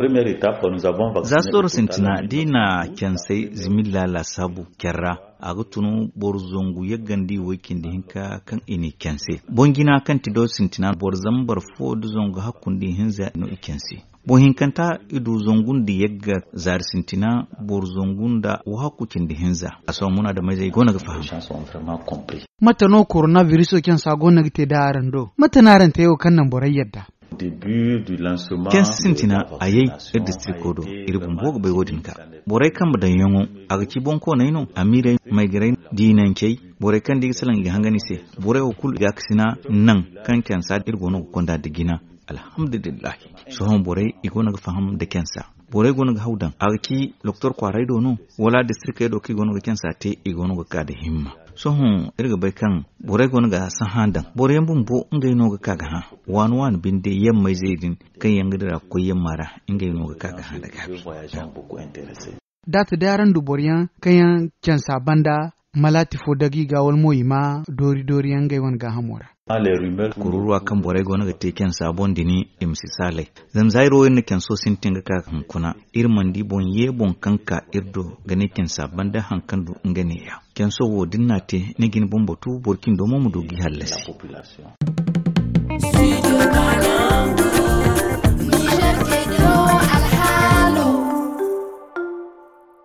Zastor sintina dina kyansai zimilla la sabu kyarra aga tunu borzongu yagandi wakin da hinka kan ini kyanse bongina kan tido sintina borzambar fo du zongu hakundi hinza no ikyanse bohinkanta idu zongun da yagga zar sintina borzongun da wahakukin da hinza aso muna da mai zai gona ga fahimta mata no coronavirus kyan sa gona gite da arando mata naran ta yau kan nan borai yadda ken sintina ayai e district kodo iribun bogo bai wodin ka borai kan da yango aga ki bonko naino amire mai girai dinan kai borai kan digi salan ga hangani se borai okul ga kisina nan kan kansa irgono konda digina alhamdulillah so hon borai igona ga faham da kansa borai gona ga haudan aga ki doktor kwarai dono wala district kai do ki gona ga kansa te igona ga ka da himma so hon irga bai kan borai gona ga san handan borai bun bo ngai no ga kaga ha wan binde yamma zaidin kan yanga da ko yammara ngai no ga kaga ha daga data daran du boriyan kayan kansa banda malati fo dagi ga wal moyima dori ngai wan ga hamora kururuwa kan borai gona ga teken sabon dini imsi sale zamzairo yin ken so sintin ga kan kuna irman di bon ye bon kanka irdo gane ken saban da hankan du ngane ya ken so wodin na te ne gin bombotu borkin do mu dogi hallasi